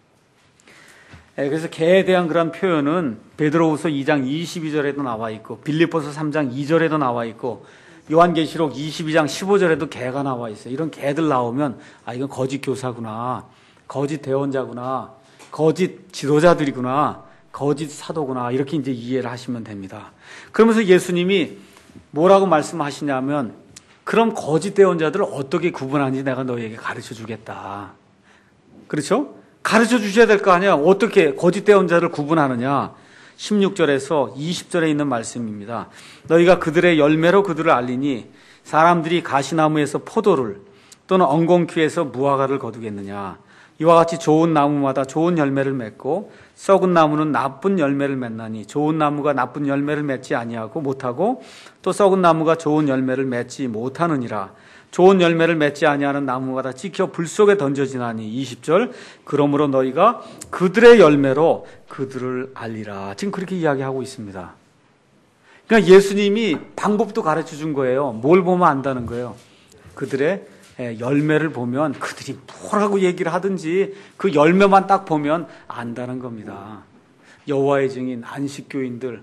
예, 그래서 개에 대한 그런 표현은 베드로후서 이 장 이십이 절에도 나와 있고 빌립보서 삼 장 이 절에도 나와 있고 요한계시록 이십이 장 십오 절에도 개가 나와 있어요. 이런 개들 나오면 아 이건 거짓 교사구나, 거짓 대언자구나, 거짓 지도자들이구나, 거짓 사도구나 이렇게 이제 이해를 하시면 됩니다. 그러면서 예수님이 뭐라고 말씀하시냐면 그럼 거짓 대언자들을 어떻게 구분하는지 내가 너희에게 가르쳐 주겠다. 그렇죠? 가르쳐 주셔야 될 거 아니야. 어떻게 거짓 대언자를 구분하느냐. 십육 절에서 이십 절에 있는 말씀입니다. 너희가 그들의 열매로 그들을 알리니 사람들이 가시나무에서 포도를 또는 엉겅퀴에서 무화과를 거두겠느냐. 이와 같이 좋은 나무마다 좋은 열매를 맺고 썩은 나무는 나쁜 열매를 맺나니 좋은 나무가 나쁜 열매를 맺지 아니하고 못하고 또 썩은 나무가 좋은 열매를 맺지 못하느니라. 좋은 열매를 맺지 아니하는 나무마다 찍혀 불 속에 던져지나니 이십 절 그러므로 너희가 그들의 열매로 그들을 알리라. 지금 그렇게 이야기하고 있습니다. 그러니까 예수님이 방법도 가르쳐 준 거예요. 뭘 보면 안다는 거예요. 그들의 열매를 보면 그들이 뭐라고 얘기를 하든지 그 열매만 딱 보면 안다는 겁니다. 여호와의 증인, 안식교인들,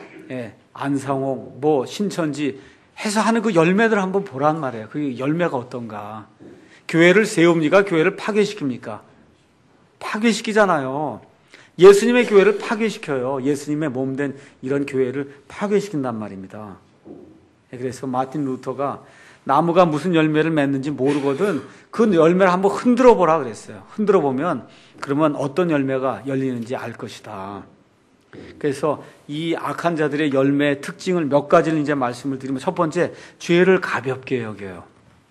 안상홍, 뭐 신천지 해서 하는 그 열매들 한번 보란 말이에요. 그 열매가 어떤가. 교회를 세웁니까? 교회를 파괴시킵니까? 파괴시키잖아요. 예수님의 교회를 파괴시켜요. 예수님의 몸된 이런 교회를 파괴시킨단 말입니다. 그래서 마틴 루터가 나무가 무슨 열매를 맺는지 모르거든 그 열매를 한번 흔들어 보라 그랬어요. 흔들어 보면 그러면 어떤 열매가 열리는지 알 것이다. 그래서 이 악한 자들의 열매의 특징을 몇 가지를 이제 말씀을 드리면 첫 번째, 죄를 가볍게 여겨요.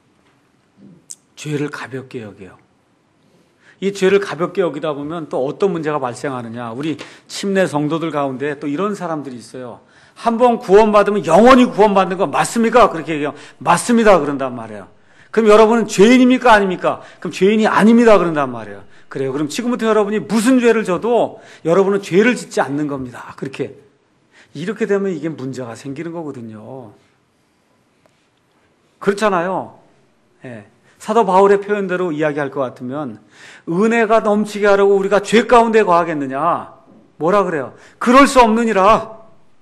죄를 가볍게 여겨요. 이 죄를 가볍게 여기다 보면 또 어떤 문제가 발생하느냐. 우리 침례 성도들 가운데 또 이런 사람들이 있어요. 한번 구원받으면 영원히 구원받는 거 맞습니까? 그렇게 얘기해요. 맞습니다. 그런단 말이에요. 그럼 여러분은 죄인입니까? 아닙니까? 그럼 죄인이 아닙니다. 그런단 말이에요. 그래요. 그럼 지금부터 여러분이 무슨 죄를 져도 여러분은 죄를 짓지 않는 겁니다. 그렇게. 이렇게 되면 이게 문제가 생기는 거거든요. 그렇잖아요. 예. 사도 바울의 표현대로 이야기할 것 같으면 은혜가 넘치게 하려고 우리가 죄 가운데 거하겠느냐? 뭐라 그래요? 그럴 수 없느니라.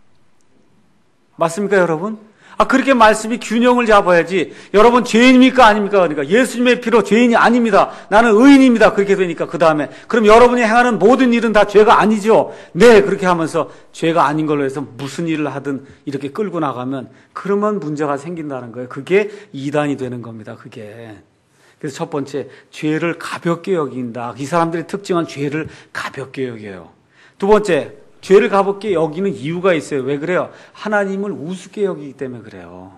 맞습니까, 여러분? 아, 그렇게 말씀이 균형을 잡아야지. 여러분, 죄인입니까? 아닙니까? 그러니까 예수님의 피로 죄인이 아닙니다. 나는 의인입니다. 그렇게 되니까, 그 다음에. 그럼 여러분이 행하는 모든 일은 다 죄가 아니죠? 네, 그렇게 하면서 죄가 아닌 걸로 해서 무슨 일을 하든 이렇게 끌고 나가면, 그러면 문제가 생긴다는 거예요. 그게 이단이 되는 겁니다, 그게. 그래서 첫 번째, 죄를 가볍게 여긴다. 이 사람들의 특징은 죄를 가볍게 여겨요. 두 번째, 죄를 가볍게 여기는 이유가 있어요. 왜 그래요? 하나님을 우습게 여기기 때문에 그래요.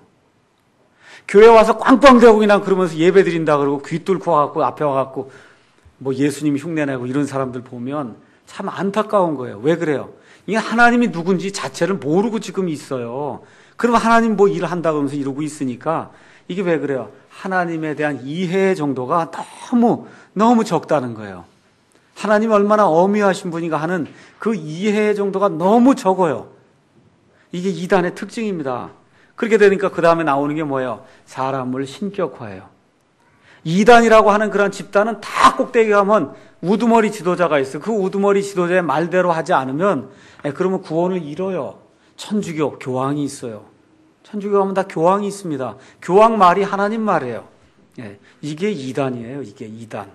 교회 와서 꽝꽝대고 그냥 그러면서 예배 드린다 그러고 귀 뚫고 와갖고 앞에 와갖고 뭐 예수님 흉내내고 이런 사람들 보면 참 안타까운 거예요. 왜 그래요? 이게 하나님이 누군지 자체를 모르고 지금 있어요. 그럼 하나님 뭐 일을 한다 그러면서 이러고 있으니까 이게 왜 그래요? 하나님에 대한 이해 정도가 너무 너무 적다는 거예요. 하나님 얼마나 어미하신 분인가 하는 그 이해 정도가 너무 적어요. 이게 이단의 특징입니다. 그렇게 되니까 그 다음에 나오는 게 뭐예요? 사람을 신격화해요. 이단이라고 하는 그런 집단은 다 꼭대기 가면 우두머리 지도자가 있어요. 그 우두머리 지도자의 말대로 하지 않으면 그러면 구원을 잃어요. 천주교 교황이 있어요. 천주교 가면 다 교황이 있습니다. 교황 말이 하나님 말이에요. 이게 이단이에요. 이게 이단.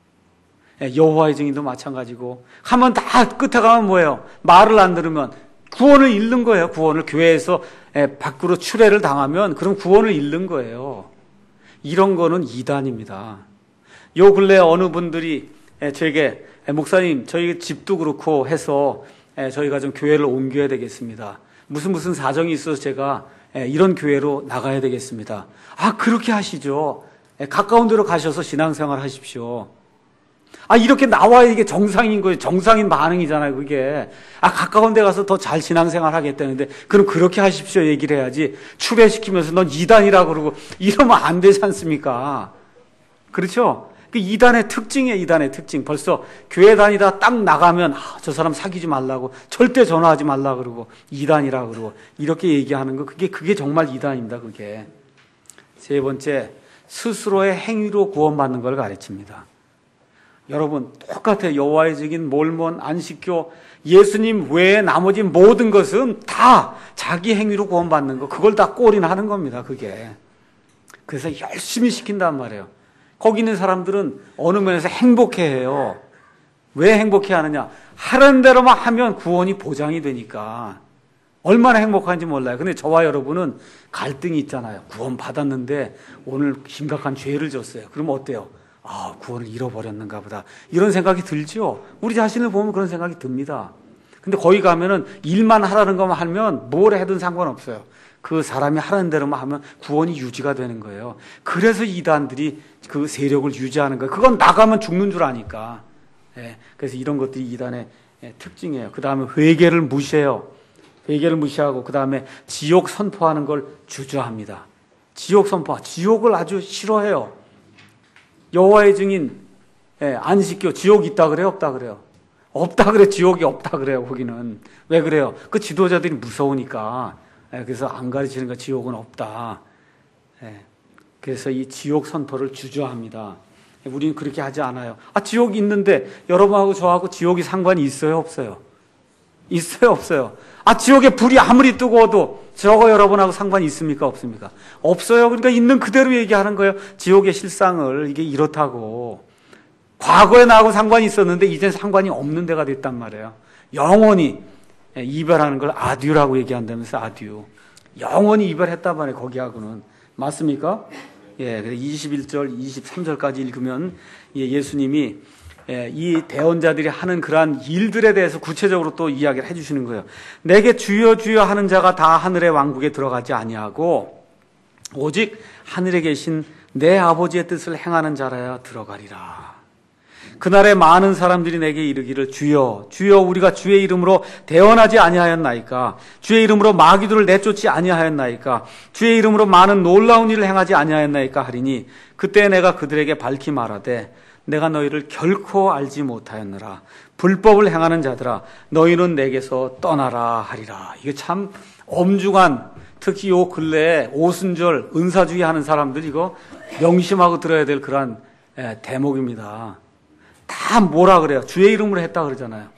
여호와의 증인도 마찬가지고 하면 다 끝에 가면 뭐예요? 말을 안 들으면 구원을 잃는 거예요. 구원을 교회에서 밖으로 출애를 당하면 그럼 구원을 잃는 거예요. 이런 거는 이단입니다. 요 근래 어느 분들이 저에게 목사님 저희 집도 그렇고 해서 저희가 좀 교회를 옮겨야 되겠습니다. 무슨 무슨 사정이 있어서 제가 이런 교회로 나가야 되겠습니다. 아 그렇게 하시죠. 가까운 데로 가셔서 신앙생활 하십시오. 아, 이렇게 나와야 이게 정상인 거예요. 정상인 반응이잖아요, 그게. 아, 가까운 데 가서 더 잘 신앙생활 하겠다는데, 그럼 그렇게 하십시오, 얘기를 해야지. 출애시키면서 넌 이단이라고 그러고, 이러면 안 되지 않습니까? 그렇죠? 그 이단의 특징이에요. 이단의 특징. 벌써 교회 다니다 딱 나가면 아, 저 사람 사귀지 말라고, 절대 전화하지 말라 그러고, 이단이라 그러고 이렇게 얘기하는 거, 그게 그게 정말 이단입니다. 그게. 세 번째, 스스로의 행위로 구원받는 걸 가르칩니다. 여러분 똑같아요. 여호와의 증인, 몰몬, 안식교, 예수님 외에 나머지 모든 것은 다 자기 행위로 구원받는 거, 그걸 다 꼴인하는 겁니다. 그게. 그래서 열심히 시킨단 말이에요. 거기 있는 사람들은 어느 면에서 행복해해요. 왜 행복해하느냐? 하는 대로만 하면 구원이 보장이 되니까. 얼마나 행복한지 몰라요. 근데 저와 여러분은 갈등이 있잖아요. 구원 받았는데 오늘 심각한 죄를 졌어요. 그러면 어때요? 아, 구원을 잃어버렸는가 보다, 이런 생각이 들죠. 우리 자신을 보면 그런 생각이 듭니다. 근데 거기 가면은 일만 하라는 것만 하면 뭘 해든 상관없어요. 그 사람이 하라는 대로만 하면 구원이 유지가 되는 거예요. 그래서 이단들이 그 세력을 유지하는 거예요. 그건 나가면 죽는 줄 아니까. 예, 그래서 이런 것들이 이단의 특징이에요. 그 다음에 회개를 무시해요. 회개를 무시하고, 그 다음에 지옥 선포하는 걸 주저합니다. 지옥 선포, 지옥을 아주 싫어해요. 여호와의 증인, 예, 안식교, 지옥 있다 그래요? 없다 그래요? 없다 그래. 지옥이 없다 그래요. 거기는. 왜 그래요? 그 지도자들이 무서우니까. 예, 그래서 안 가르치는 거, 지옥은 없다. 예, 그래서 이 지옥 선포를 주저합니다. 예, 우리는 그렇게 하지 않아요. 아, 지옥이 있는데 여러분하고 저하고 지옥이 상관이 있어요? 없어요? 있어요? 없어요? 아, 지옥에 불이 아무리 뜨거워도 저거 여러분하고 상관이 있습니까? 없습니까? 없어요. 그러니까 있는 그대로 얘기하는 거예요. 지옥의 실상을, 이게 이렇다고. 과거에 나하고 상관이 있었는데 이젠 상관이 없는 데가 됐단 말이에요. 영원히 이별하는 걸 아듀라고 얘기한다면서, 아듀. 영원히 이별했단 말이에요. 거기하고는. 맞습니까? 예, 이십일 절, 이십삼 절까지 읽으면 예수님이 이 대언자들이 하는 그러한 일들에 대해서 구체적으로 또 이야기를 해주시는 거예요. 내게 주여 주여 하는 자가 다 하늘의 왕국에 들어가지 아니하고 오직 하늘에 계신 내 아버지의 뜻을 행하는 자라야 들어가리라. 그날에 많은 사람들이 내게 이르기를 주여 주여 우리가 주의 이름으로 대언하지 아니하였나이까? 주의 이름으로 마귀들을 내쫓지 아니하였나이까? 주의 이름으로 많은 놀라운 일을 행하지 아니하였나이까? 하리니 그때 내가 그들에게 밝히 말하되 내가 너희를 결코 알지 못하였느라. 불법을 행하는 자들아, 너희는 내게서 떠나라 하리라. 이게 참 엄중한, 특히 요 근래에 오순절 은사주의 하는 사람들 이거 명심하고 들어야 될 그러한 대목입니다. 다 뭐라 그래요? 주의 이름으로 했다 그러잖아요.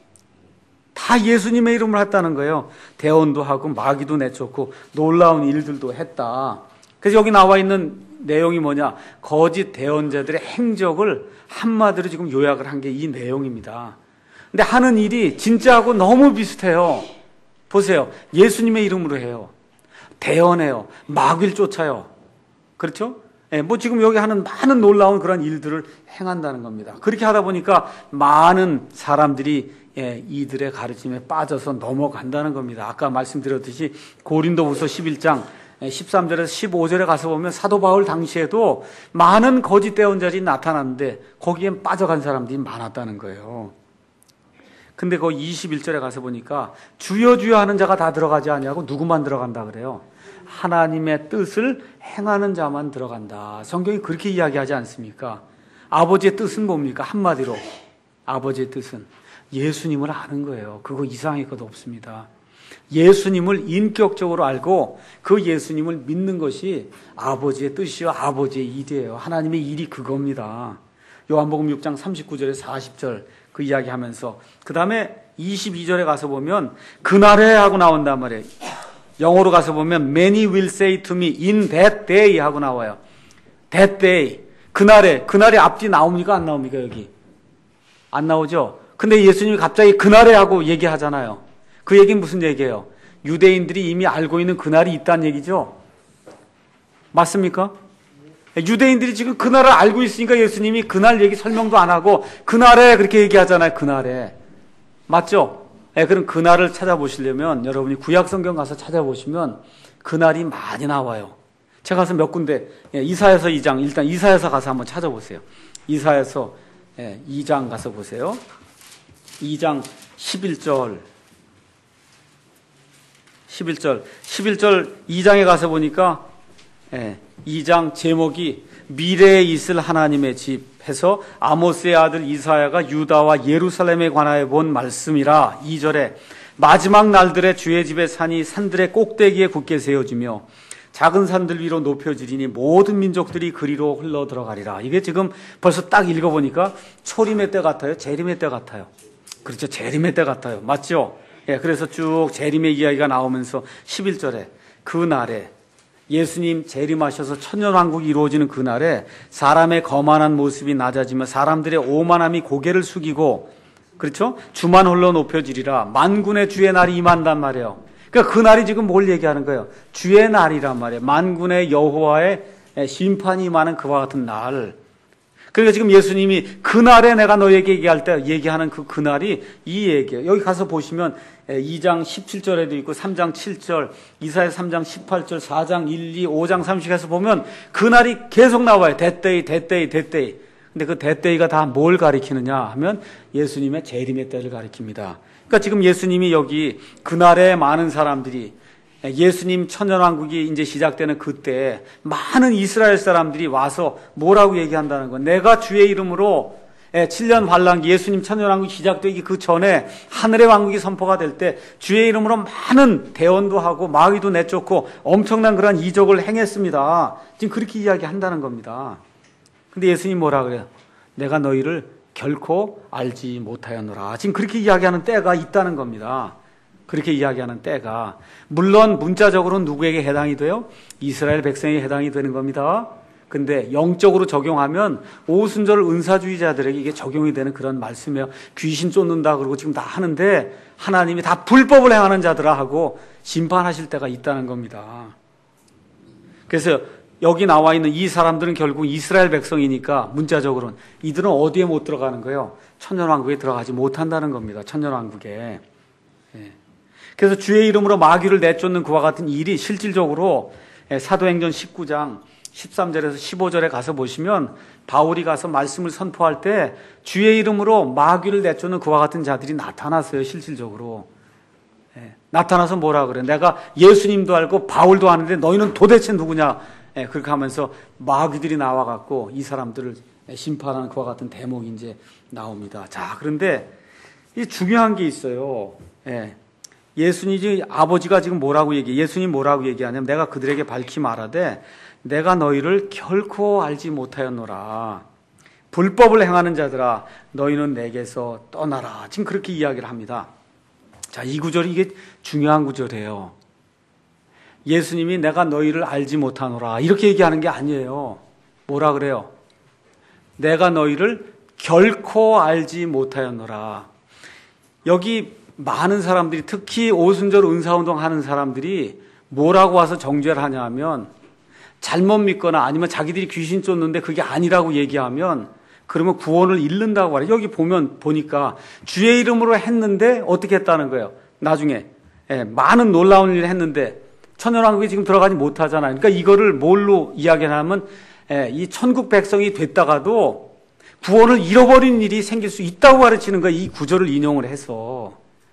다 예수님의 이름으로 했다는 거예요. 대언도 하고 마귀도 내쫓고 놀라운 일들도 했다. 그래서 여기 나와 있는 내용이 뭐냐? 거짓 대언자들의 행적을 한마디로 지금 요약을 한 게 이 내용입니다. 근데 하는 일이 진짜하고 너무 비슷해요. 보세요. 예수님의 이름으로 해요. 대언해요. 마귀를 쫓아요. 그렇죠? 예, 뭐 지금 여기 하는 많은 놀라운 그런 일들을 행한다는 겁니다. 그렇게 하다 보니까 많은 사람들이 예, 이들의 가르침에 빠져서 넘어간다는 겁니다. 아까 말씀드렸듯이 고린도후서 십일 장 십삼 절에서 십오 절에 가서 보면 사도 바울 당시에도 많은 거짓 대언자들이 나타났는데 거기엔 빠져간 사람들이 많았다는 거예요. 근데 그 이십일 절에 가서 보니까 주여 주여 하는 자가 다 들어가지 아니하고 누구만 들어간다 그래요? 하나님의 뜻을 행하는 자만 들어간다. 성경이 그렇게 이야기하지 않습니까? 아버지의 뜻은 뭡니까? 한마디로 아버지의 뜻은 예수님을 아는 거예요. 그거 이상할 것도 없습니다. 예수님을 인격적으로 알고 그 예수님을 믿는 것이 아버지의 뜻이요 아버지의 일이에요. 하나님의 일이 그겁니다. 요한복음 육 장 삼십구 절에서 사십 절 그 이야기하면서 그 다음에 이십이 절에 가서 보면 그날에 하고 나온단 말이에요. 영어로 가서 보면 Many will say to me in that day 하고 나와요. That day. 그날에. 그날에 앞뒤 나옵니까? 안 나옵니까? 여기. 안 나오죠? 근데 예수님이 갑자기 그날에 하고 얘기하잖아요. 그 얘기는 무슨 얘기예요? 유대인들이 이미 알고 있는 그날이 있다는 얘기죠? 맞습니까? 유대인들이 지금 그날을 알고 있으니까 예수님이 그날 얘기 설명도 안 하고 그날에 그렇게 얘기하잖아요. 그날에. 맞죠? 예, 그럼 그날을 찾아보시려면 여러분이 구약성경 가서 찾아보시면 그날이 많이 나와요. 제가 가서 몇 군데 예, 이사야서 이 장 일단 이사야서 가서 한번 찾아보세요. 이사야서 예, 이 장 가서 보세요. 이 장 십일 절 십일 절 십일 절 이 장에 가서 보니까 예, 이 장 제목이 미래에 있을 하나님의 집 해서 아모스의 아들 이사야가 유다와 예루살렘에 관하여 본 말씀이라. 이 절에 마지막 날들에 주의 집의 산이 산들의 꼭대기에 굳게 세워지며 작은 산들 위로 높여지리니 모든 민족들이 그리로 흘러 들어가리라. 이게 지금 벌써 딱 읽어보니까 초림의 때 같아요? 재림의 때 같아요? 그렇죠. 재림의 때 같아요. 맞죠? 예, 그래서 쭉 재림의 이야기가 나오면서 십일 절에 그 날에 예수님 재림하셔서 천년왕국이 이루어지는 그 날에 사람의 거만한 모습이 낮아지며 사람들의 오만함이 고개를 숙이고, 그렇죠? 주만 홀로 높여지리라. 만군의 주의 날이 임한단 말이에요. 그러니까 그 날이 지금 뭘 얘기하는 거예요? 주의 날이란 말이에요. 만군의 여호와의 심판이 임하는 그와 같은 날. 그러니까 지금 예수님이 그날에 내가 너에게 얘기할 때 얘기하는 그 그날이 이 얘기예요. 여기 가서 보시면 이 장 십칠 절에도 있고 삼 장 칠 절, 이사야 삼 장 십팔 절, 사 장 일, 이, 오 장 삼십에서 보면 그날이 계속 나와요. 대때이, 대때이, 대때이. 근데 그 대때이가 다 뭘 가리키느냐 하면 예수님의 재림의 때를 가리킵니다. 그러니까 지금 예수님이 여기 그날에 많은 사람들이, 예수님 천년왕국이 이제 시작되는 그때 많은 이스라엘 사람들이 와서 뭐라고 얘기한다는 거. 내가 주의 이름으로 칠 년 환란기, 예수님 천년왕국이 시작되기 그 전에 하늘의 왕국이 선포가 될 때 주의 이름으로 많은 대언도 하고 마귀도 내쫓고 엄청난 그런 이적을 행했습니다. 지금 그렇게 이야기한다는 겁니다. 근데 예수님 뭐라 그래요? 내가 너희를 결코 알지 못하였노라. 지금 그렇게 이야기하는 때가 있다는 겁니다. 그렇게 이야기하는 때가. 물론 문자적으로는 누구에게 해당이 돼요? 이스라엘 백성에게 해당이 되는 겁니다. 근데 영적으로 적용하면 오순절 은사주의자들에게 이게 적용이 되는 그런 말씀이에요. 귀신 쫓는다 그러고 지금 다 하는데 하나님이 다 불법을 행하는 자들아 하고 심판하실 때가 있다는 겁니다. 그래서 여기 나와 있는 이 사람들은 결국 이스라엘 백성이니까 문자적으로는 이들은 어디에 못 들어가는 거예요? 천년왕국에 들어가지 못한다는 겁니다. 천년왕국에. 예. 그래서 주의 이름으로 마귀를 내쫓는 그와 같은 일이 실질적으로 사도행전 십구 장 십삼 절에서 십오 절에 가서 보시면 바울이 가서 말씀을 선포할 때 주의 이름으로 마귀를 내쫓는 그와 같은 자들이 나타났어요. 실질적으로. 예. 나타나서 뭐라 그래? 내가 예수님도 알고 바울도 아는데 너희는 도대체 누구냐? 예, 그렇게 하면서 마귀들이 나와갖고 이 사람들을 심판하는 그와 같은 대목이 이제 나옵니다. 자, 그런데 이 중요한 게 있어요. 예. 예수님이, 아버지가 지금 뭐라고 얘기해? 예수님 뭐라고 얘기하냐면 내가 그들에게 밝히 말하되 내가 너희를 결코 알지 못하였노라. 불법을 행하는 자들아 너희는 내게서 떠나라. 지금 그렇게 이야기를 합니다. 자, 이 구절이 이게 중요한 구절이에요. 예수님이 내가 너희를 알지 못하노라 이렇게 얘기하는 게 아니에요. 뭐라 그래요? 내가 너희를 결코 알지 못하였노라. 여기 많은 사람들이, 특히 오순절 은사운동 하는 사람들이 뭐라고 와서 정죄를 하냐 하면 잘못 믿거나 아니면 자기들이 귀신 쫓는데 그게 아니라고 얘기하면 그러면 구원을 잃는다고 말해요. 여기 보면 보니까 주의 이름으로 했는데 어떻게 했다는 거예요? 나중에 예, 많은 놀라운 일을 했는데 천년왕국에 지금 들어가지 못하잖아요. 그러니까 이거를 뭘로 이야기하냐면 예, 이 천국 백성이 됐다가도 구원을 잃어버린 일이 생길 수 있다고 가르치는 거예요. 이 구절을 인용을 해서.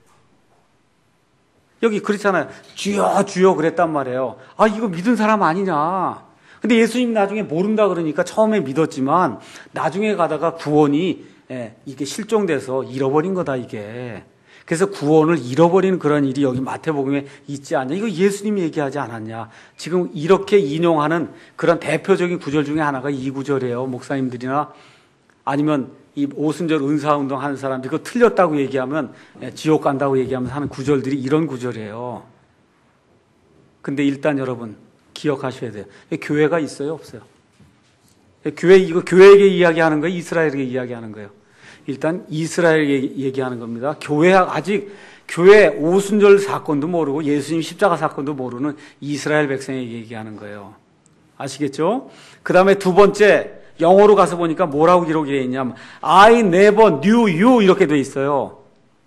여기 그렇잖아요. 주여 주여 그랬단 말이에요. 아, 이거 믿은 사람 아니냐. 근데 예수님 나중에 모른다 그러니까 처음에 믿었지만 나중에 가다가 구원이 예, 이게 실종돼서 잃어버린 거다 이게. 그래서 구원을 잃어버리는 그런 일이 여기 마태복음에 있지 않냐. 이거 예수님이 얘기하지 않았냐. 지금 이렇게 인용하는 그런 대표적인 구절 중에 하나가 이 구절이에요. 목사님들이나 아니면 이 오순절 은사운동 하는 사람들이 그거 틀렸다고 얘기하면 지옥 간다고 얘기하면 하는 구절들이 이런 구절이에요. 근데 일단 여러분 기억하셔야 돼요. 교회가 있어요? 없어요? 교회, 이거 교회에게 이야기하는 거예요? 이스라엘에게 이야기하는 거예요? 일단 이스라엘에게 얘기하는 겁니다. 교회, 아직 교회 오순절 사건도 모르고 예수님 십자가 사건도 모르는 이스라엘 백성에게 얘기하는 거예요. 아시겠죠? 그 다음에 두 번째, 영어로 가서 보니까 뭐라고 기록이 되어 있냐면 I never knew you 이렇게 되어 있어요.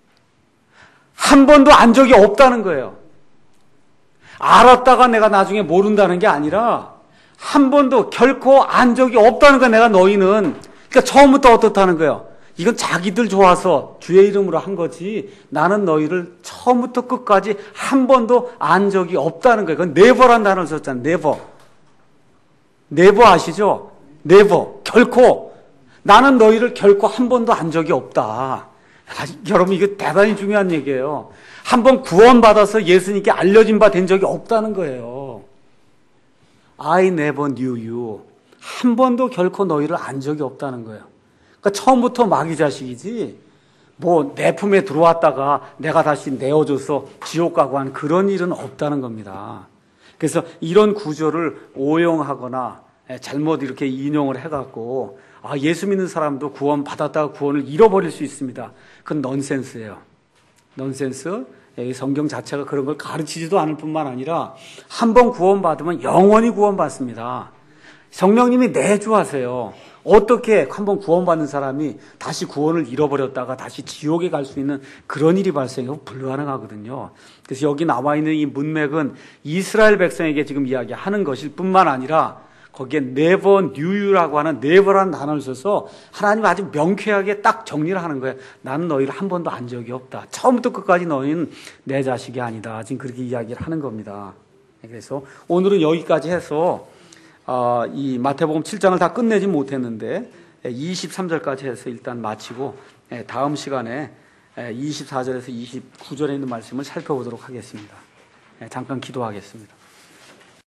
한 번도 안 적이 없다는 거예요. 알았다가 내가 나중에 모른다는 게 아니라 한 번도 결코 안 적이 없다는 거야. 내가 너희는. 그러니까 처음부터 어떻다는 거예요. 이건 자기들 좋아서 주의 이름으로 한 거지 나는 너희를 처음부터 끝까지 한 번도 안 적이 없다는 거예요. 그건 never란 단어를 썼잖아요. never. never 아시죠? never. 결코. 나는 너희를 결코 한 번도 안 적이 없다. 아, 여러분 이거 대단히 중요한 얘기예요. 한 번 구원받아서 예수님께 알려진 바 된 적이 없다는 거예요. I never knew you. 한 번도 결코 너희를 안 적이 없다는 거예요. 그러니까 처음부터 마귀 자식이지 뭐 내 품에 들어왔다가 내가 다시 내어줘서 지옥 가고 한 그런 일은 없다는 겁니다. 그래서 이런 구조를 오용하거나 잘못 이렇게 인용을 해갖고 아, 예수 믿는 사람도 구원 받았다가 구원을 잃어버릴 수 있습니다. 그건 넌센스예요. 넌센스. 성경 자체가 그런 걸 가르치지도 않을 뿐만 아니라 한 번 구원받으면 영원히 구원받습니다. 성령님이 내주하세요. 어떻게 한 번 구원받는 사람이 다시 구원을 잃어버렸다가 다시 지옥에 갈 수 있는 그런 일이 발생하고 불가능하거든요. 그래서 여기 나와 있는 이 문맥은 이스라엘 백성에게 지금 이야기하는 것일 뿐만 아니라 거기에 never knew you라고 하는 never라는 단어를 써서 하나님 아주 명쾌하게 딱 정리를 하는 거예요. 나는 너희를 한 번도 안 적이 없다. 처음부터 끝까지 너희는 내 자식이 아니다. 지금 그렇게 이야기를 하는 겁니다. 그래서 오늘은 여기까지 해서 어, 이 마태복음 칠 장을 다 끝내지 못했는데 이십삼 절까지 해서 일단 마치고 다음 시간에 이십사 절에서 이십구 절에 있는 말씀을 살펴보도록 하겠습니다. 잠깐 기도하겠습니다.